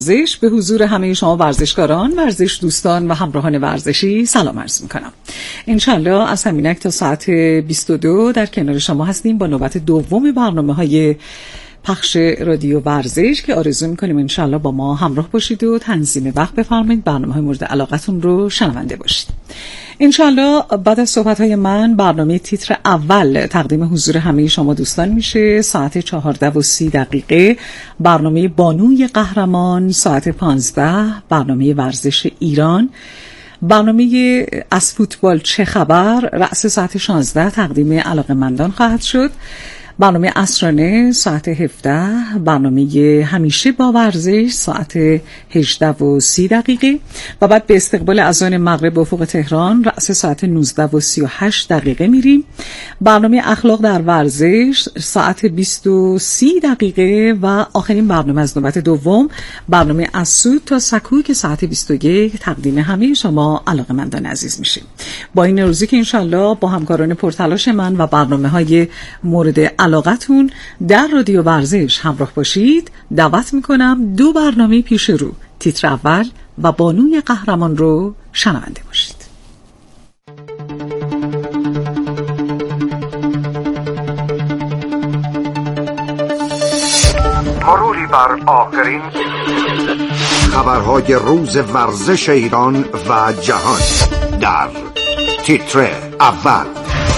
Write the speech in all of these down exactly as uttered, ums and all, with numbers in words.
ورزش به حضور همه شما ورزشکاران، ورزش دوستان و همراهان ورزشی سلام عرض میکنم. انشالله از همینک تا ساعت بیست و دو در کنار شما هستیم با نوبت دوم برنامه های پخش رادیو ورزش که آرزو میکنیم انشالله با ما همراه باشید و تنظیم وقت بفرمایید، برنامه های مورد علاقتون رو شنونده باشید. انشالله بعد از صحبت های من برنامه تیتر اول تقدیم حضور همه شما دوستان میشه. ساعت چهارده و سی دقیقه برنامه بانوی قهرمان، ساعت پانزده برنامه ورزش ایران، برنامه از فوتبال چه خبر رأس ساعت شانزده تقدیم علاقه‌مندان خواهد شد، برنامه عصرانه ساعت هفده، برنامه همیشه با ورزش ساعت هجده و سی دقیقه و بعد به استقبال اذان مغرب افق تهران رأس ساعت نوزده و سی و هشت دقیقه میریم. برنامه اخلاق در ورزش ساعت بیست و سی دقیقه و آخرین برنامه از نوبت دوم برنامه از سود تا سکو که ساعت بیست و یک تقدیم همه شما علاقه‌مندان عزیز میشه. با این روزی که انشالله با همکاران پرتلاش من و برنامه های مورد علاقتون در رادیو ورزش همراه باشید، دعوت میکنم دو برنامه پیش رو، تیتر اول و بانوی قهرمان رو شنونده باشید. مروری بر آخرین خبرهای روز ورزش ایران و جهان در تیتر اول.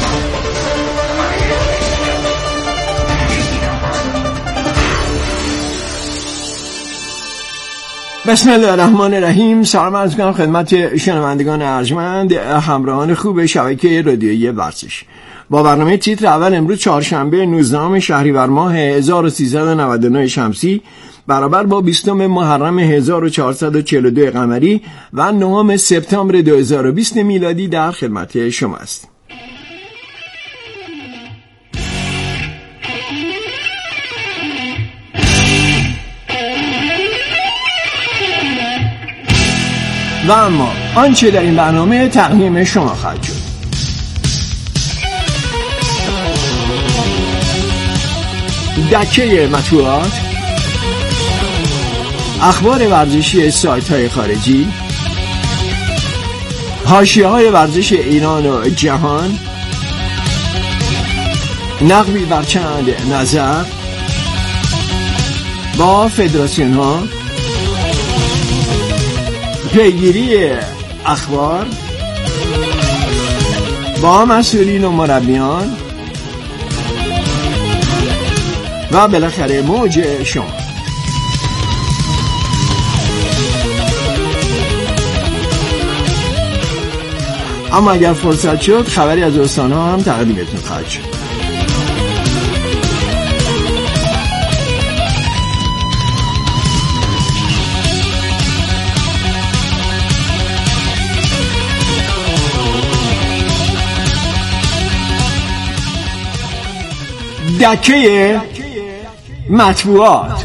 بسم الله الرحمن الرحیم. سلام عرض می‌کنم خدمت شنوندگان ارجمند همراهان خوب شبکه رادیویی ورزش. با برنامه تیتر اول امروز چهارشنبه نوزدهم شهریور ماه هزار و سیصد و نود و نه شمسی برابر با بیستم محرم هزار و چهارصد و چهل و دو قمری و نهم سپتامبر دو هزار و بیست میلادی در خدمت شما است. و اما آنچه در این برنامه تقدیم شما خواهد شد: دکه مطبوعات، اخبار ورزشی سایت های خارجی، حاشیه های ورزش ایران و جهان، نقبی بر چند نظر با فدراسیون ها، پیگیری اخبار با مسئولین و مربیان و بالاخره موج شما. اما اگر فرصت شد خبری از استان‌ها هم تقدیمتون خواهد شد. دکه مطبوعات.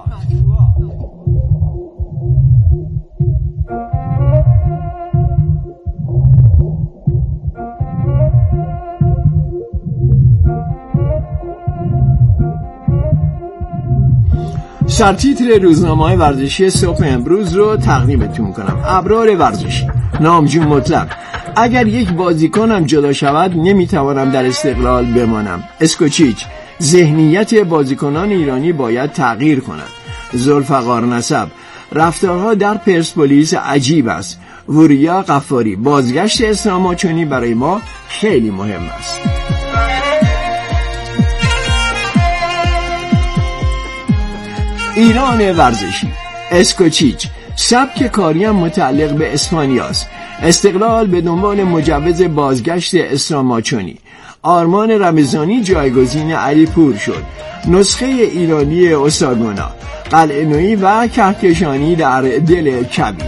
سرتیتر روزنامه‌های ورزشی صبح امروز رو تقدیمتون میکنم. ابرار ورزشی: نامجو مطلق: اگر یک بازیکنم جدا شود نمیتوانم در استقلال بمانم. اسکوچیچ: ذهنیت بازیکنان ایرانی باید تغییر کند. ذوالفقار نسب: رفتارها در پرسپولیس عجیب است. وریا غفاری: بازگشت اسلام آچونی برای ما خیلی مهم است. ایران ورزشی: اسکوچیچ: سبک کاریم متعلق به اسپانیاست. استقلال به دنبال مجوز بازگشت اسلام آچونی. آرمان رمضانی جایگزین علی پور شد. نسخه ایرانی اوساگونا. قلعه نویی و کهکشانی در دل کبیر.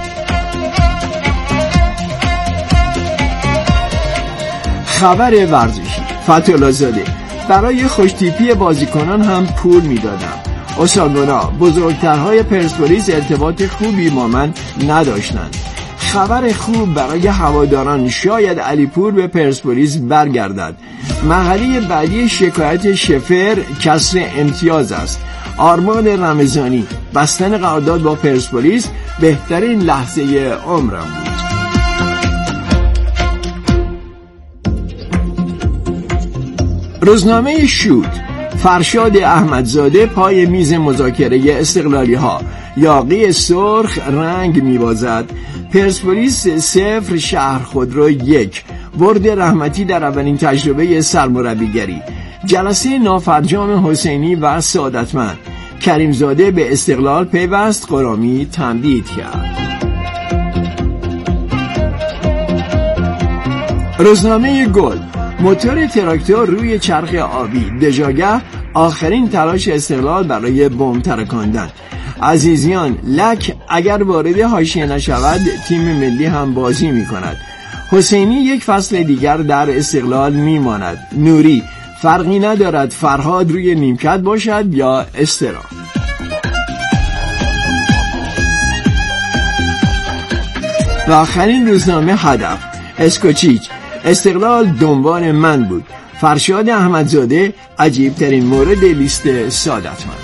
خبر ورزشی: فتح‌الله زاده: برای خوشتیپی بازیکنان هم پول میدادم. اوساگونا: بزرگترهای پرسپولیس ارتباط خوبی با من نداشتند. خبر خوب برای هواداران: شاید علیپور به پرسپولیس برگردد. مرحله بعدی شکایت شفر کسر امتیاز است. آرمان رمضانی: بستن قرارداد با پرسپولیس بهترین لحظه عمرم بود. روزنامه شوت: فرشاد احمدزاده پای میز مذاکره استقلالی ها، یاقی سرخ رنگ می‌بازد. پرسپولیس صفر شهرخودرو یک. برد رحمتی در اولین تجربه سرمربیگری. جلسه نافرجام حسینی و سعادتمند. کریمزاده به استقلال پیوست، غلامی تمدید کرد. روزنامه گل: موتور تراکتور روی چرخ آبی، دژاگه آخرین تلاش استقلال برای بمب ترکاندن. عزیزیان: لک اگر وارد حاشیه نشود تیم ملی هم بازی می کند. حسینی یک فصل دیگر در استقلال می ماند. نوری: فرقی ندارد فرهاد روی نیمکت باشد یا استرا. و آخرین روزنامه هدف: اسکوچیچ: استقلال دنبال من بود. فرشاد احمدزاده: عجیب ترین مورد لیست سعادتمند.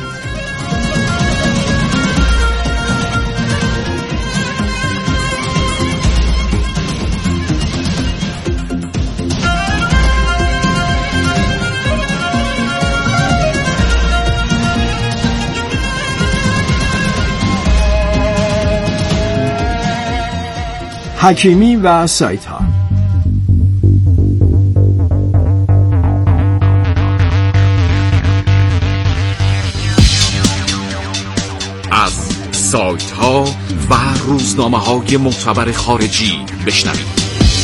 حکیمی و سایت ها: از سایت ها و روزنامه های معتبر خارجی بشنوید.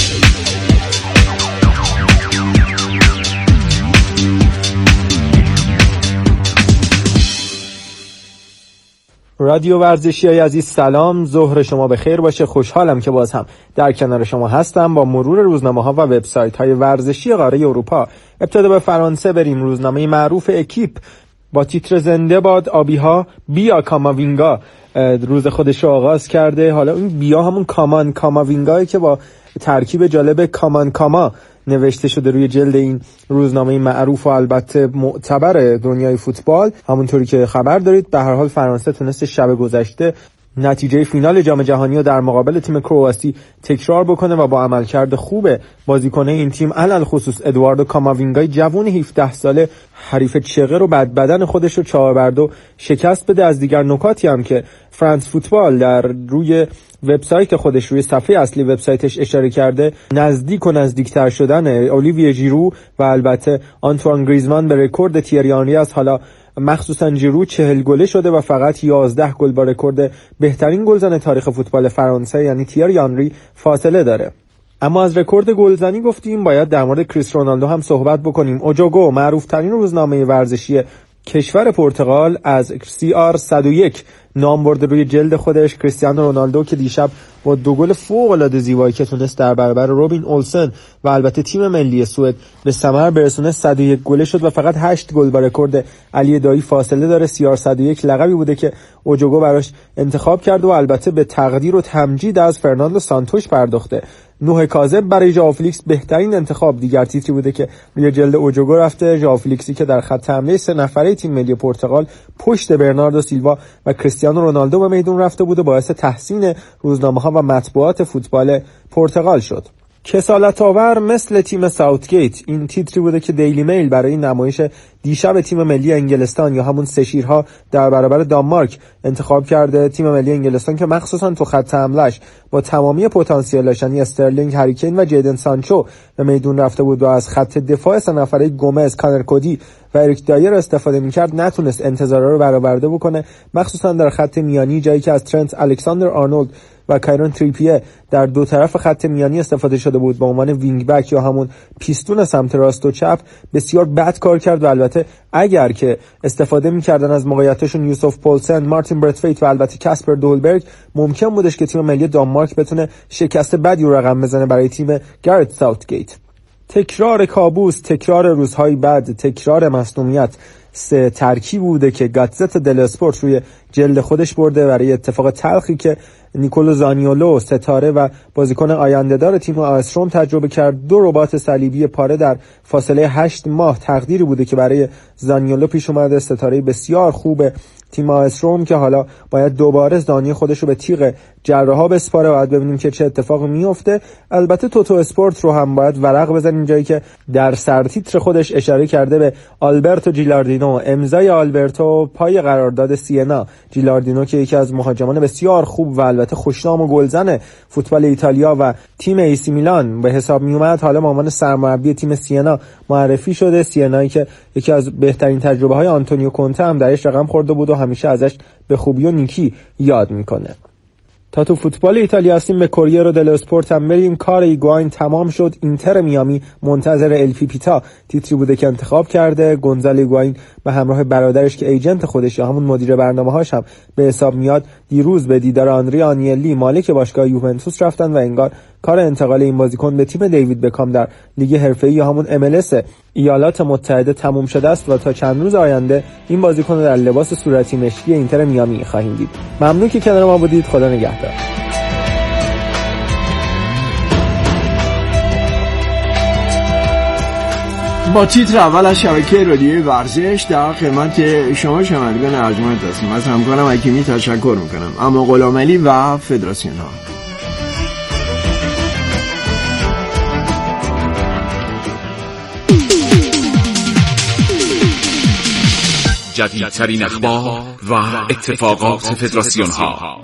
رادیو ورزشی های عزیز سلام، ظهر شما بخیر باشه. خوشحالم که باز هم در کنار شما هستم با مرور روزنامه ها و وبسایت های ورزشی قاره اروپا. ابتدا به فرانسه بریم. روزنامه معروف اکیپ با تیتر زنده باد آبی ها بیا کاماوینگا روز خودش رو آغاز کرده. حالا این بیا همون کامان کاماوینگایی که با ترکیب جالب کامان کاما نوشته شده روی جلد این روزنامه معروف و البته معتبر دنیای فوتبال. همونطوری که خبر دارید به هر حال فرانسه تونست شب گذشته نتیجه فینال جام جهانی رو در مقابل تیم کرواسی تکرار بکنه و با عملکرد خوب بازیکن این تیم علل خصوص ادواردو کاماوینگای جوان هفده ساله حریف چغه رو بد بدن خودش رو چهار بر دو شکست بده. از دیگر نکاتی هم که فرانس فوتبال در روی وبسایت خودش روی صفحه اصلی وبسایتش اشاره کرده، نزدیک و نزدیکتر شدن اولیویه ژیرو و البته آنتوان گریزمان به رکورد تیری آنری است. حالا مخصوصا ژیرو چهل گله شده و فقط یازده گل با رکورد بهترین گلزن تاریخ فوتبال فرانسه یعنی تیری آنری فاصله داره. اما از رکورد گلزنی گفتیم، باید در مورد کریس رونالدو هم صحبت بکنیم. اوجوگو معروف ترین روزنامه ورزشی کشور پرتغال از سی آر صد و یک نام برده روی جلد خودش کریستیانو رونالدو که دیشب با دو گل فوق‌العاده زیبایی که تونست در برابر روبین اولسن و البته تیم ملی سوئد به ثمر برسونه صد و یک گله شد و فقط هشت گل با رکورد علی دایی فاصله داره. سی آر صد و یک لقبی بوده که اوجوگو براش انتخاب کرده و البته به تقدیر و تمجید از فرناندو سانتوش پرداخته. نوح کاذب برای ژائو فلیکس بهترین انتخاب دیگر تیتری بوده که روی جلد اوجوگو رفته. ژائو فلیکسی که در خط حمله سه نفره تیم ملی پرتغال پشت برناردو سیلوا و کریستیانو رونالدو به میدون رفته بوده، باعث تحسین روزنامه‌ها و مطبوعات فوتبال پرتغال شد. کسالت آور مثل تیم ساوتگیت، این تیتری بوده که دیلی میل برای نمایش دیشب تیم ملی انگلستان یا همون سه شیرها در برابر دانمارک انتخاب کرده. تیم ملی انگلستان که مخصوصا تو خط حمله‌اش با تمامی پتانسیلش یعنی استرلینگ، هری کین و جیدن سانچو به میدون رفته بود و از خط دفاع سه نفره گومز، کانر کودی و اریک دایر استفاده می‌کرد، نتونست انتظارا رو برآورده بکنه، مخصوصا در خط میانی جایی که از ترنت الکساندر آرنولد و کایرون تریپیه در دو طرف خط میانی استفاده شده بود به عنوان وینگ بک یا همون پیستون سمت راست و چپ. بسیار بد کار کرد و البته اگر که استفاده می‌کردن از موقعیتشون یوسف پولسن، مارتین برتفیت و البته کاسپر دولبرگ، ممکن بودش که تیم ملی دانمارک بتونه شکست بدی رو رقم بزنه برای تیم گارت ساوتگیت. تکرار کابوس، تکرار روزهای بد، تکرار مصدومیت. سه ترکیب بوده که گاتزت دل اسپورت روی جلد خودش برده برای اتفاق تلخی که نیکولو زانیولو ستاره و بازیکن آینده‌دار تیم آس روم تجربه کرد. دو ربات صلیبی پاره در فاصله هشت ماه تقدیری بوده که برای زانیولو پیش اومده، ستاره بسیار خوب تیم آس روم که حالا باید دوباره زانی خودش رو به تیغ جراحا بسپاره و باید ببینیم که چه اتفاقی میفته. البته توتو اسپورت رو هم باید ورق بزنیم جایی که در سرتیتر خودش اشاره کرده به آلبرتو جیلاردینو، امضای آلبرتو پای قرارداد سینا. جیلاردینو که یکی از مهاجمان بسیار خوب و البته خوشنام و گلزن فوتبال ایتالیا و تیم ایسی میلان به حساب می اومد، حالا به عنوان سرمربی تیم سینا معرفی شده. سینایی که یکی از بهترین تجربه های آنتونیو کونته هم درش رقم خورده بود و همیشه ازش به خوبی و نیکی یاد میکنه. تا تو فوتبال ایتالیا هستیم به کوریرو دل اسپورت هم بریم. کار ایگواین تمام شد. اینتر میامی منتظر ال پی پیتا تیتری بوده که انتخاب کرده. گونزالو ایگواین به همراه برادرش که ایجنت خودش یا همون مدیر برنامه‌هاش هم به حساب میاد، دیروز به دیدار آندری آنیلی مالک باشگاه یوونتوس رفتن و انگار کار انتقال این بازیکن به تیم دیوید بکام در لیگ حرفه‌ای یا همون ام ال اس ایالات متحده تموم شده است و تا چند روز آینده این بازیکن در لباس صورتی مشکی اینتر میامی خواهیم دید. ممنون که کنار ما بودید. خدا نگهدار. با تیتر اول از شبکه رادیوی ورزش در خدمت شما شنوندگان ارجمند هستیم. از همکارم حکیمی تشکر میکنم، اما غلامعلی و فدراسیون ها. جدیدترین اخبار و اتفاقات فدراسیون ها.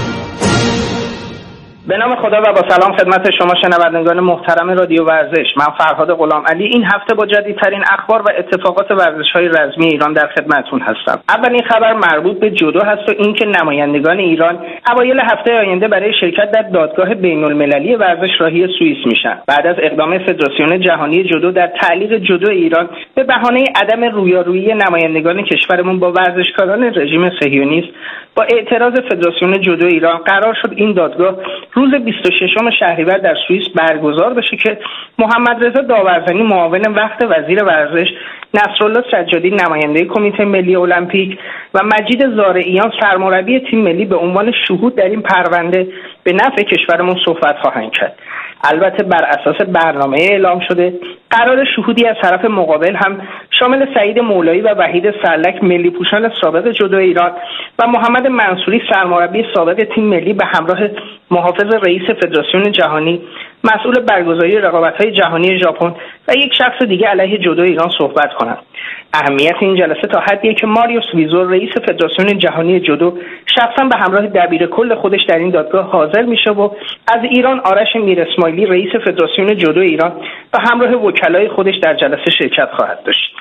به نام خدا و با سلام خدمت شما شنوندگان محترم رادیو ورزش. من فرهاد غلامعلی این هفته با جدیدترین اخبار و اتفاقات ورزش‌های رسمی ایران در خدمتتون هستم. اولین خبر مربوط به جودو هست و اینکه نمایندگان ایران اوایل هفته آینده برای شرکت در دادگاه بین‌المللی ورزش راهی سوئیس میشن. بعد از اقدام فدراسیون جهانی جودو در تعلیق جودو ایران به بهانه عدم رویارویی نمایندگان کشورمون با ورزشکاران رژیم صهیونیست، با اعتراض فدراسیون جودو ایران قرار شد این دادگاه روز بیست و ششم شهریور در سوئیس برگزار بشه که محمد رضا داورزنی معاون وقت وزیر ورزش، نصرالله سجادی نماینده کمیته ملی المپیک و مجید زارعیان سرمربی تیم ملی به عنوان شهود در این پرونده به نفع کشورمون صحبت خواهند کرد. البته بر اساس برنامه اعلام شده قرار شهودی از طرف مقابل هم شامل سعید مولایی و وحید سرلک ملی پوشان سابق جودو ایران و محمد منصوری سرمربی سابق تیم ملی به همراه محافظ رئیس فدراسیون جهانی مسئول برگزاری رقابت‌های جهانی ژاپن و یک شخص دیگه علیه جودو ایران صحبت کنند. اهمیت این جلسه تا حدیه که ماریوس ویزور رئیس فدراسیون جهانی جودو شخصا به همراه دبیر کل خودش در این دادگاه حاضر میشه و از ایران آرش میر اسماعیلی رئیس فدراسیون جودو ایران و همراه وکلای خودش در جلسه شرکت خواهد داشت.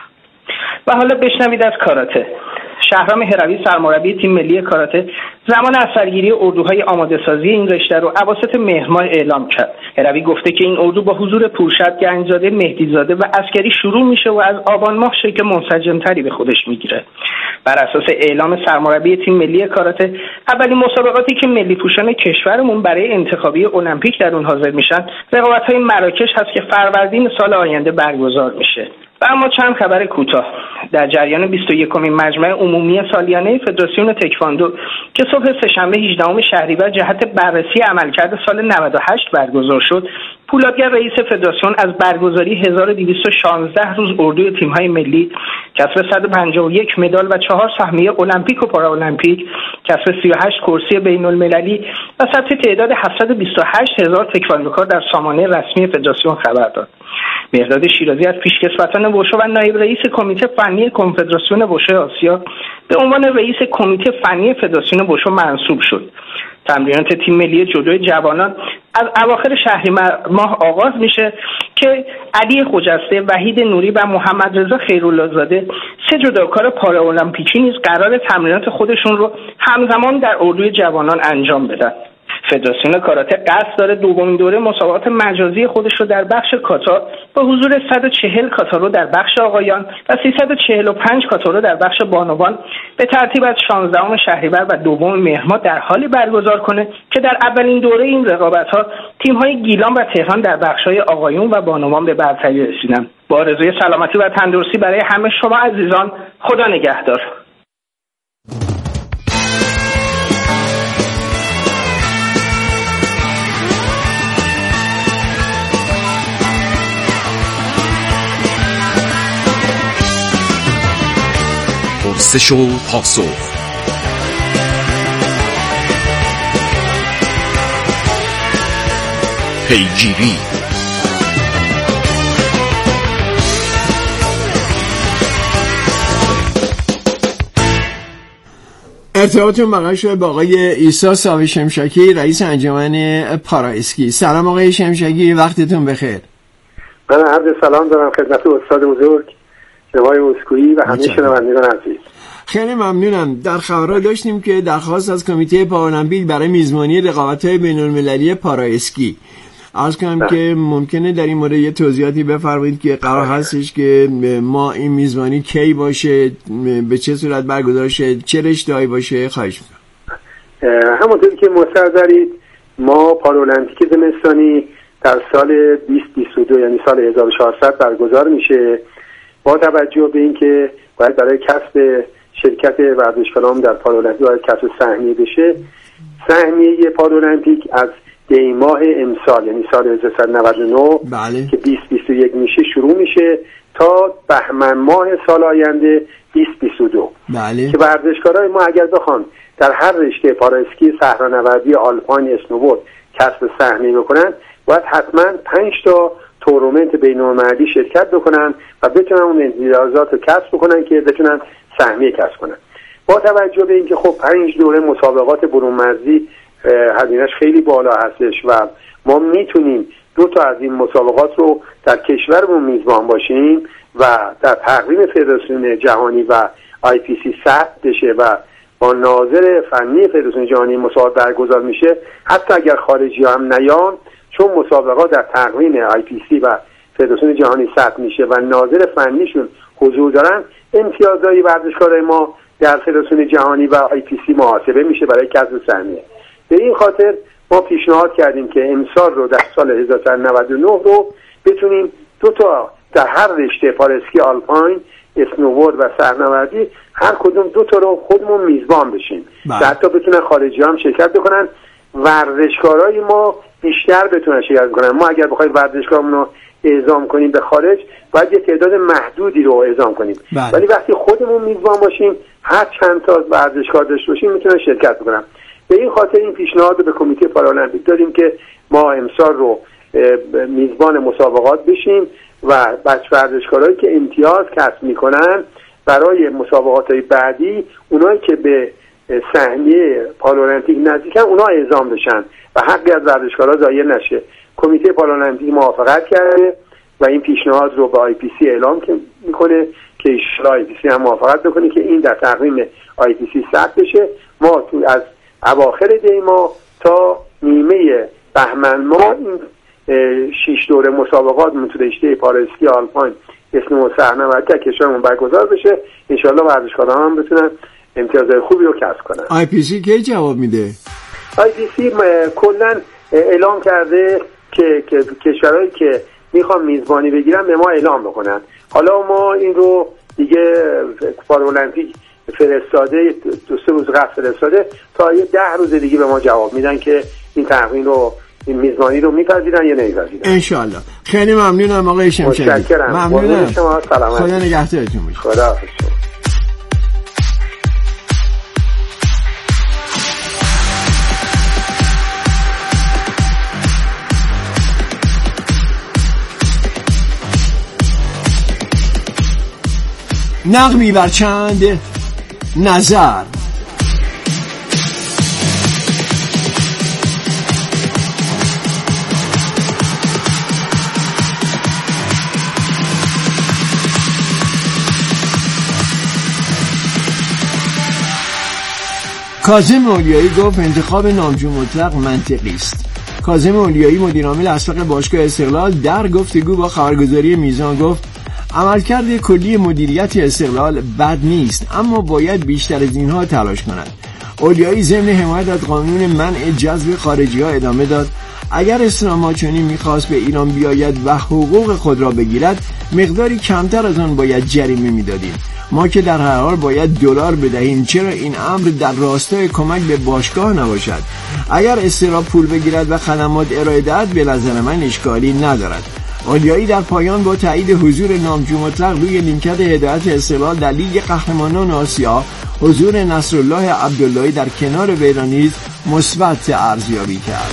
و حالا بشنوید از کاراته. شهرام هروی سرمربی تیم ملی کاراته زمان از سرگیری اردوهای آماده سازی این رشته رو اواسط مهر ماه اعلام کرد. هروی گفته که این اردو با حضور پورشد، گنجزاده، مهدیزاده و عسکری شروع میشه و از آبان ماه شکل منسجمتری به خودش میگیره. بر اساس اعلام سرمربی تیم ملی کاراته اولین مسابقاتی که ملی پوشان کشورمون برای انتخابی المپیک در اون حاضر میشن رقابت‌های مراکش هست که فروردین سال آینده برگزار میشه. و اما چند خبر کوتاه. در جریان بیست و یکمین مجمع عمومی سالیانه فدراسیون تکواندو که صبح سه‌شنبه هجدهم شهریور جهت بررسی عملکرد سال نود و هشت برگزار شد، پولادگر رئیس فدراسیون از برگزاری هزار و دویست و شانزده روز اردوی تیم‌های ملی، کسب صد و پنجاه و یک مدال و چهار سهمیه المپیک و پارالمپیک، کسب سی و هشت کرسی بین‌المللی و ثبت تعداد هفتصد و بیست و هشت هزار تکواندوکار در سامانه رسمی فدراسیون خبر داد. مهرداد شیرازی از پیشکسوتان وشو و نایب رئیس کمیته فنی کنفدراسیون وشو آسیا به عنوان رئیس کمیته فنی فدراسیون وشو منصوب شد. تمرینات تیم ملی جودوی جوانان از اواخر شهریور ماه آغاز میشه که علی خجسته، وحید نوری و محمد رضا خیرالله زاده سه جداکار پارالمپیکی نیز قرار تمرینات خودشون رو همزمان در اردوی جوانان انجام بدن. فدراسیون کاراته قصد داره دومین دوره مسابقات مجازی خودش رو در بخش کاتا با حضور صد و چهل کاتارو در بخش آقایان و سیصد و چهل و پنج کاتارو در بخش بانوان به ترتیب از شانزدهم شهریور و دوم مهر ماه در حالی برگزار کنه که در اولین دوره این رقابت‌ها تیم‌های گیلان و تهران در بخش‌های آقایون و بانوان به برتری رسیدند. با آرزوی سلامتی و تندرستی برای همه شما عزیزان، خدا نگهدار. پرسش و پاسخ. پیگیری. ارتباطتون بقیه شده با آقای عیسی ساوی شمشکی، رئیس انجمن پارا اسکی. سلام آقای شمشکی، وقتتون بخیر. من عرض سلام دارم خدمت استاد بزرگ جناب اسکویی و همه شنوندگان عزیز. خیلی ممنونم. در خبرها داشتیم که درخواست از کمیته پارالمپیک برای میزبانی رقابت‌های بین‌المللی پارا اسکی. عرض کنم که ممکنه در این مورد یه توضیحاتی بفرمایید که قرار هستش که ما این میزبانی کی باشه، به چه صورت برگزار شه، چه رشته‌ای باشه؟ خواهش می‌کنم. همونطوری که مستحضر دارید ما پارالمپیک زمستانی در سال بیست بیست و دو یعنی سال هزار و چهارصد برگزار میشه. با توجه به اینکه باید برای کسب شرکت ورزشکاران در پارالمپیک باید کسب سهمیه بشه، سهمیه پارالمپیک از دی ماه امسال یعنی سال هزار و سیصد و نود و نه بله. که بیست بیست و یک میشه شروع میشه تا بهمن ماه سال آینده بیست بیست و دو بله. که ورزشکارای ما اگر بخوان در هر رشته پارااسکی، صحرانوردی، آلپاین، اسنوبورد کسب سهمیه بکنن باید حتما پنج تا تورنمنت بین‌المللی شرکت بکنن و بتونن اون امتیازات رو کسب بکنن که بتونن سهمیه کسب کنن. با توجه به اینکه خب پنج دوره مسابقات برون مرزی هزینه‌اش خیلی بالا هستش و ما میتونیم دو تا از این مسابقات رو در کشورمون میزبان باشیم و در تقویم فدراسیون جهانی و آی پی سی ثبت بشه و با ناظر فنی فدراسیون جهانی مسابقات برگزار میشه، حتی اگر خارجی هم نیان، چون مسابقات در تقویم آی پی سی و فدراسیون جهانی ثبت میشه و ناظر فنیشون حضور دارن، امتیازهای ورزشکارای ما در فدراسیون جهانی و آی پی سی محاسبه میشه برای کسب سهمیه. به این خاطر ما پیشنهاد کردیم که امسال رو در سال هزار و سیصد و نود و نه رو بتونیم دو تا در هر رشته پاراسکی، آلپاین، اسنوبورد و صحرانوردی هر کدوم دو تا رو خودمون میزبان بشیم که حتی بتونن خارجی هم شرکت بکنن، ورزشکارای ما بیشتر بتونن شرکت کنن. ما اگر بخوایم ورزشکارمون رو اعزام کنیم به خارج باید یه تعداد محدودی رو اعزام کنیم، بله. ولی وقتی خودمون میزبان باشیم هر چند تا ورزشکار داشته باشیم میتونن شرکت بکنن. به این خاطر این پیشنهاد رو به کمیته پارالمپیک دادیم که ما امسال رو میزبان مسابقات بشیم و بچه ورزشکارایی که امتیاز کسب میکنن برای مسابقات بعدی، اونایی که به سهمیه پارالمپیک نزدیکن اونا اعزام بشن و حقی از ورزشکارا ضایع نشه. کمیته پارالمپیک موافقت کرده و این پیشنهاد رو به آی پی سی اعلام میکنه که ایشالا آی پی سی هم موافقت بکنه که این در تقویم آی پی سی ثبت بشه. ما تو از اواخر دی ماه تا نیمه بهمن ماه این شش دوره مسابقات تو رشته پارااسکی، آلپاین، اسنو، صحرانوردی در کشورمون برگزار بشه. ان شاءالله ورزشکاران هم بتونن امتیازهای خوبی رو کسب کنن. آی پی سی کی جواب میده؟ آی پی سی کلا اعلام کرده که کشورهایی که میخوان میزبانی بگیرن به ما اعلام بکنن. حالا ما این رو دیگه پارالمپیک فرستاده، دو سه روز قبل فرستاده، تا یه ده روز دیگه به ما جواب میدن که این تقویم رو، این میزبانی رو میپذیرن یا نمیپذیرن. انشالله. خیلی ممنونم آقای شمشکی. متشکرم. ممنونم. شما سلامت. خدا نگهدارتون باشه. خدا حافظ. نغمی بر چند نظر. کاظم اولیایی گفت انتخاب نامجو مطلق منطقی است. کاظم اولیایی مدیرعامل اسبق باشگاه استقلال در گفتگو با خبرگزاری میزان گفت عملکرد کلی مدیریت استقلال بد نیست، اما باید بیشتر از اینها تلاش کند. اولیایی ضمن حمایت از قانون منع جذب خارجی ها ادامه داد: اگر اسلام‌آچانی میخواست به ایران بیاید و حقوق خود را بگیرد، مقداری کمتر از آن باید جریمه میدادیم. ما که در هر حال باید دلار بدهیم، چرا این امر در راستای کمک به باشگاه نباشد؟ اگر استقلال پول بگیرد و خدمات ارائه دهد، به نظر من اشکالی ندارد. اولیایی در پایان با تایید حضور نامجو مطلق روی نیمکت هدایت استقلال در لیگ قهرمانان آسیا، حضور نصرالله عبداللهی در کنار وی را نیز مثبت ارزیابی کرد.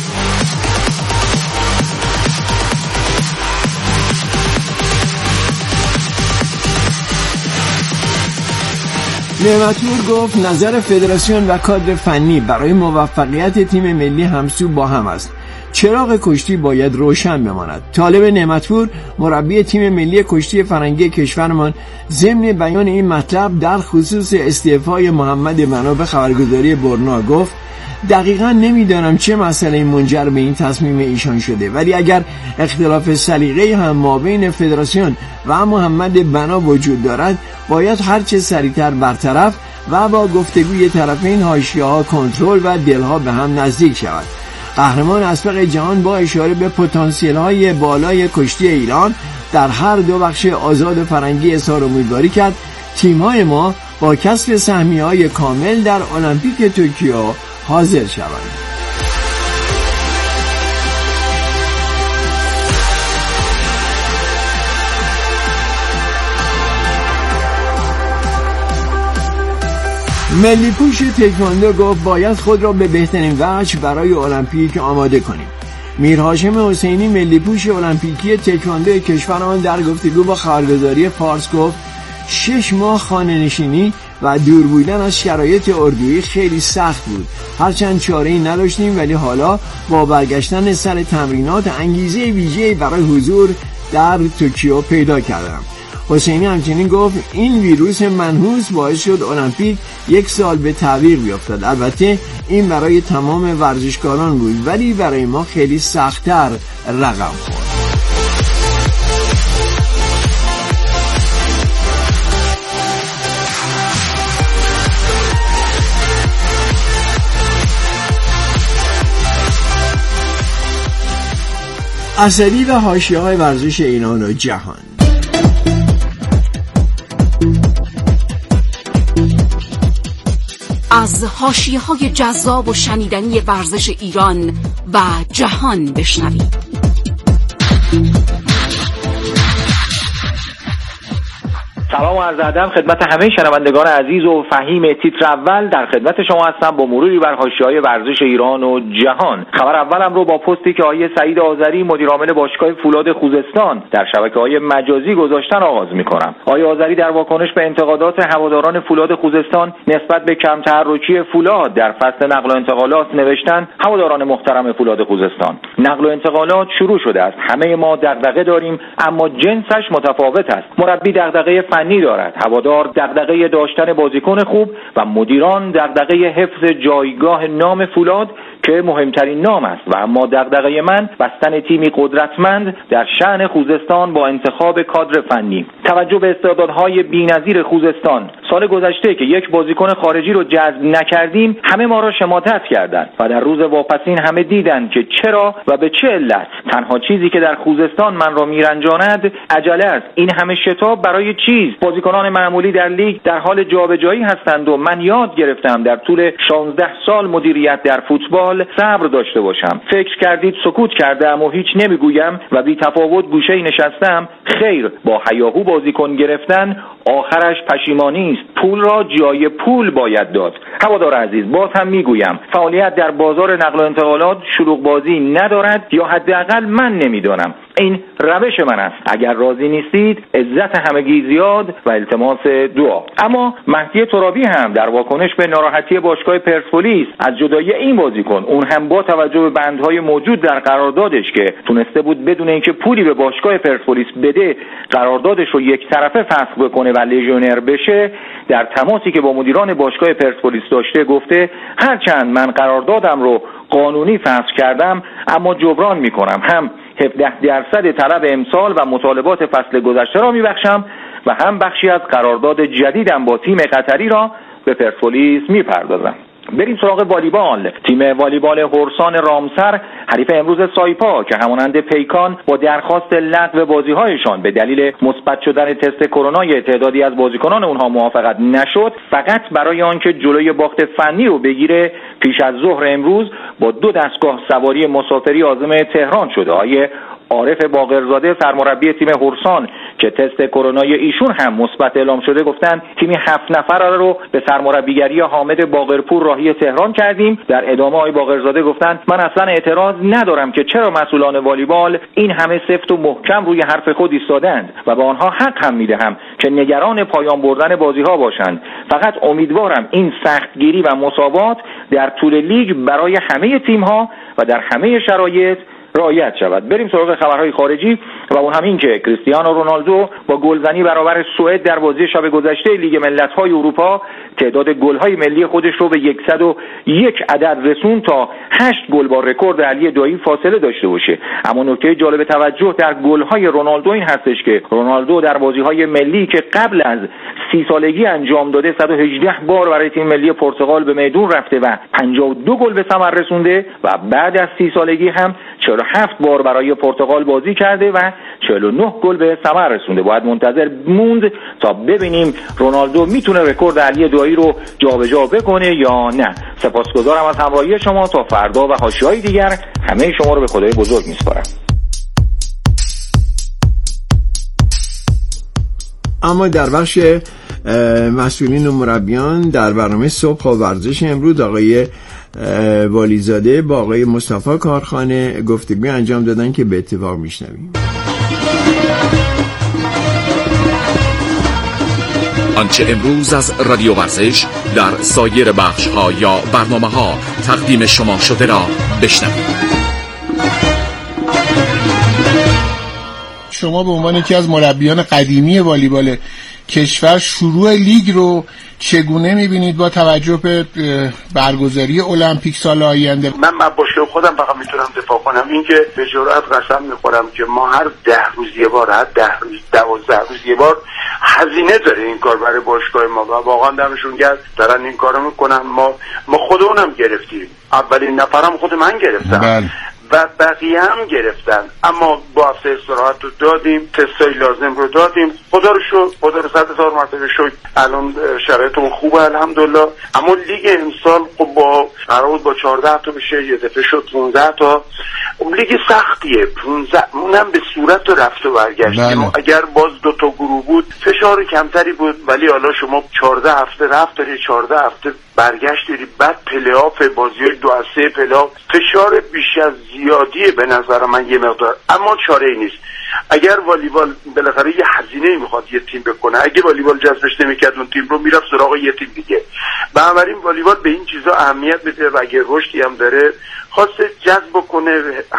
نعمت‌پور گفت نظر فدراسیون و کادر فنی برای موفقیت تیم ملی همسو با هم است. چراغ کشتی باید روشن بماند. طالب نعمت‌پور، مربی تیم ملی کشتی فرنگی کشورمان، ضمن بیان این مطلب در خصوص استعفای محمد بنا به خبرگزاری برنا گفت: دقیقاً نمیدانم چه مسئله منجر به این تصمیم ایشان شده، ولی اگر اختلاف سلیقه هم مابین فدراسیون و محمد بنا وجود دارد، باید هرچه سریعتر برطرف و با گفتگوی طرفین حاشیه‌ها کنترل و دلها به هم نزدیک شود. قهرمان اسبق جهان با اشاره به پتانسیل‌های بالای کشتی ایران در هر دو بخش آزاد فرنگی اظهار امیدواری کرد تیم‌های ما با کسب سهمیه‌های کامل در المپیک توکیو حاضر شوند. ملی پوش تکواندو گفت باید خود را به بهترین وجه برای المپیک آماده کنیم. میر هاشم حسینی، ملی پوش المپیکی تکواندو کشورمان، در گفتگو با خبرگزاری فارس گفت شش ماه خانه نشینی و دور بودن از شرایط اردویی خیلی سخت بود. هرچند چاره‌ای نداشتیم، ولی حالا با برگشتن سر تمرینات انگیزه ویژه‌ای برای حضور در توکیو پیدا کردم. حسینی همچنین گفت این ویروس منحوس باعث شد المپیک یک سال به تعویق بیفتد. البته این برای تمام ورزشکاران بود، ولی برای ما خیلی سخت‌تر رقم خورد. اسدی و حاشیه‌های ورزش ایران و جهان. از حاشیه‌های جذاب و شنیدنی ورزش ایران و جهان بشنوید. سلام و عرض ادب خدمت همه شنوندگان عزیز و فهیم تیتر اول. در خدمت شما هستم با مروری بر حاشیه‌های ورزش ایران و جهان. خبر اولم رو با پستی که آقای سعید آذری مدیر عامل باشگاه فولاد خوزستان در شبکه‌های مجازی گذاشتن آغاز می‌کنم. آقای آذری در واکنش به انتقادات هواداران فولاد خوزستان نسبت به کم تحرکی فولاد در فصل نقل و انتقالات نوشتن: هواداران محترم فولاد خوزستان، نقل و انتقالات شروع شده است. همه ما دغدغه داریم، اما جنسش متفاوت است. مربی دغدغه فنی دارد، هوادار دغدغه داشتن بازیکن خوب و مدیران دغدغه حفظ جایگاه نام فولاد که مهمترین نام است. و اما دغدغه من بستن تیمی قدرتمند در شأن خوزستان با انتخاب کادر فنی. توجه به استعدادهای بی‌نظیر خوزستان. سال گذشته که یک بازیکن خارجی رو جذب نکردیم، همه ما را شماتت کردند و در روز واپسین همه دیدند که چرا و به چه علت. تنها چیزی که در خوزستان من را میرنجاند عجله است. این همه شتاب برای چیز؟ بازیکنان معمولی در لیگ در حال جابجایی هستند و من یاد گرفتم در طول شانزده سال مدیریت در فوتبال صبر داشته باشم. فکر کردید سکوت کردم و هیچ نمیگویم و بی تفاوت گوشه‌ای نشستم؟ خیر، با هیاهو بازیکن گرفتن آخرش پشیمانی است. پول را جای پول باید داد. هوادار عزیز، باز هم میگویم فعالیت در بازار نقل و انتقالات شلوغ بازی ندارد، یا حداقل من نمیدانم. این روش من است. اگر راضی نیستید عزت همگی زیاد و التماس دعا. اما مهدی ترابی هم در واکنش به ناراحتی باشگاه پرسپولیس از جدایی این بازیکن، اون هم با توجه به بندهای موجود در قراردادش که تونسته بود بدون اینکه پولی به باشگاه پرسپولیس بده قراردادش رو یک طرفه فسخ بکنه و لژیونر بشه، در تماسی که با مدیران باشگاه پرسپولیس داشته گفته هرچند من قراردادم رو قانونی فسخ کردم، اما جبران میکنم، هم هفده درصد طلب امسال و مطالبات فصل گذشته را میبخشم و هم بخشی از قرارداد جدیدم با تیم قطری را به پرسپولیس میپردازم. بریم سراغ والیبال. تیم والیبال هرسان رامسر حریف امروز سایپا که همانند پیکان با درخواست لغو بازی‌هایشان به دلیل مثبت شدن تست کرونای تعدادی از بازیکنان اونها موافقت نشد، فقط برای آنکه جلوی باخت فنی رو بگیره پیش از ظهر امروز با دو دستگاه سواری مسافری عازم تهران شده. آیه عارف باقرزاده سرمربی تیم هرسان که تست کرونای ایشون هم مثبت اعلام شده گفتن تیمی هفت نفر رو به سرمربیگری حامد باقرپور راهی تهران کردیم. در ادامه آقای باقرزاده گفتن من اصلا اعتراض ندارم که چرا مسئولان والیبال این همه سفت و محکم روی حرف خود ایستادند و به آنها حق هم میدهم که نگران پایان بردن بازی ها باشند. فقط امیدوارم این سختگیری و مساوات در طول لیگ برای همه تیم ها و در همه شرایط رعایت شود. بریم سراغ خبرهای خارجی و اون همین که کریستیانو رونالدو با گلزنی برابر سوئد در بازی شب گذشته لیگ ملت‌های اروپا تعداد گل‌های ملی خودش رو به صد و یک عدد رسون تا هشت گل با رکورد علی دایی فاصله داشته باشه. اما نکته جالب توجه در گل‌های رونالدو این هستش که رونالدو در بازی‌های ملی که قبل از سی سالگی انجام داده صد و هجده بار برای تیم ملی پرتغال به میدون رفته و پنجاه و دو گل به ثمر رسونده و بعد از سی سالگی هم چهل و هفت بار برای پرتغال بازی کرده و چهل و نه گل به ثمر رسونده. باید منتظر موند تا ببینیم رونالدو میتونه رکورد علی دایی رو جابجا بکنه یا نه. سپاسگزارم از همراهی شما. تا فردا و حاشیه‌های دیگر همه شما رو به خدای بزرگ میسپارم. اما در بخش مسئولین و مربیان در برنامه صبح و ورزش امروز آقای والیزاده با آقای مصطفی کارخانه گفتگوی انجام دادن که به اتفاق میشنویم. آنچه امروز از رادیو ورزش در سایر بخش‌ها یا برنامه‌ها تقدیم شما شده را بشنوید. شما به عنوان یکی از مربیان قدیمی والیبال کشور شروع لیگ رو چگونه می‌بینید با توجه به برگزاری المپیک سال آینده؟ من من باشه خودم فقط میتونم دفاع کنم. این که به جرئت قسم میخورم که ما هر ده روز یه بار، هر ده روز دوازده روز یه بار هزینه داره این کار برای باشگاه ما و واقعا دمشون گرم دارن این کارو میکنن. ما ما خودمونم گرفتیم، اولین نفرم خود من گرفتم بل. و بقیه هم گرفتن، اما با هفته استراحت رو دادیم، تستای لازم رو دادیم، خدا رو شکر، خدا رو صد هزار مرتبه شکر الان شرایطمون خوبه الحمدلله. اما لیگ امسال خب با قرار با چهارده تا بشه یه دفعه شد پانزده تا. لیگ سختیه، پانزده اونم به صورت رفت و برگشت. اگر باز دو تا گروه بود فشار کمتری بود، ولی حالا شما چهارده هفته رفت داری، چهارده هفته برگشت داری، بعد پلی‌آف بازی‌های دو از سه پلی‌آف، فشار بیش از زیادیه به نظر من یه مقدار. اما چاره‌ای نیست. اگر والیبال بالاخره یه هزینه میخواد یه تیم بکنه، اگه والیبال جذبش نمیکرد اون تیم رو میرفت سراغ یه تیم دیگه. بنابراین والیبال به این چیزا اهمیت بده و اگه رشدی هم داره خواسته جذب کنه.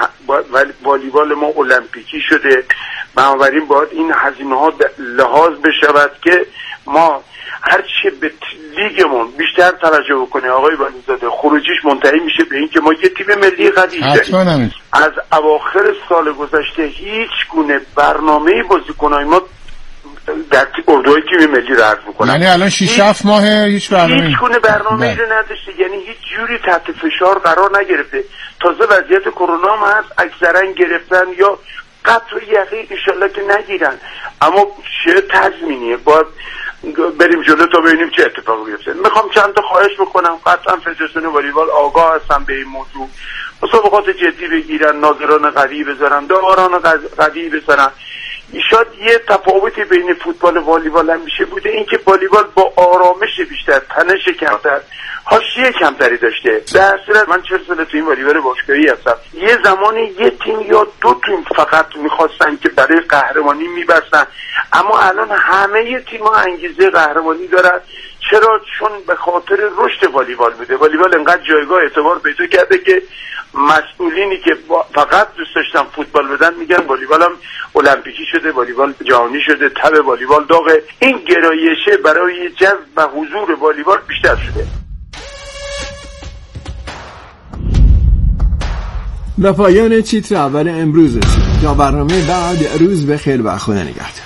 والیبال ما المپیکی شده، بنابراین باید این هزینه ها لحاظ بشود که ما هرچی به لیگمون بیشتر توجه بکنه. آقای والیزاده خروجیش منتهی میشه به این که ما یه تیم ملی قوی داریم. از اواخر سال گذشته هیچ گونه برنامه بازیکنای ما در اردوهای تیم ملی رو عرض میکنن، یعنی الان شش هفت ماه هیچ برنامه هیچ گونه برنامه‌ای رو نداشته، یعنی هیچ جوری تحت فشار قرار نگرفته. تازه وضعیت کرونا هم هست، اکثرا گرفتن یا قطع و یقین انشالله که نگیرن. اما چه تضمینیه؟ باید بریم جلو تا ببینیم چه اتفاقی میفته. میخوام چند تا خواهش بکنم، قطعا فدراسیون والیبال آگاه هستن به این موضوع، مسابقات جدی بگیرن، ناظران قوی بذارن، داوران قوی بذارن. شاید یه تفاوتی بین فوتبال و والیبال هم میشه بوده، اینکه والیبال با آرامش بیشتر، تنش کمتر، حاشیه کمتری داشته. در صورت من چهل سال تو این والیبال باشگاهی هستم، یه زمانی یه تیم یا دو تیم فقط میخواستن که برای قهرمانی میبستن، اما الان همه تیم‌ها انگیزه قهرمانی دارن. چرا؟ چون به خاطر رشد والیبال بوده. والیبال انقدر جایگاه اعتبار پیدا کرده که مسئولینی که فقط دوست داشتن فوتبال بدن میگن والیبال هم المپیکی شده، والیبال جهانی شده، تب والیبال داغه. این گرایشه برای جذب و حضور والیبال بیشتر شده. و پایان تیتر اول امروز است. تا برنامه بعد، روز بخیر و خدا نگهدار.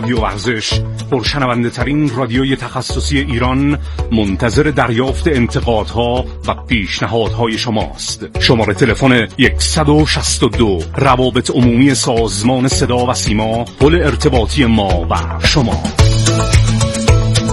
رادیو ورزش، پرشنونده ترین رادیوی تخصصی ایران، منتظر دریافت انتقادها و پیشنهادهای شماست. شماره تلفن صد و شصت و دو، روابط عمومی سازمان صدا و سیما، پل ارتباطی ما و شما.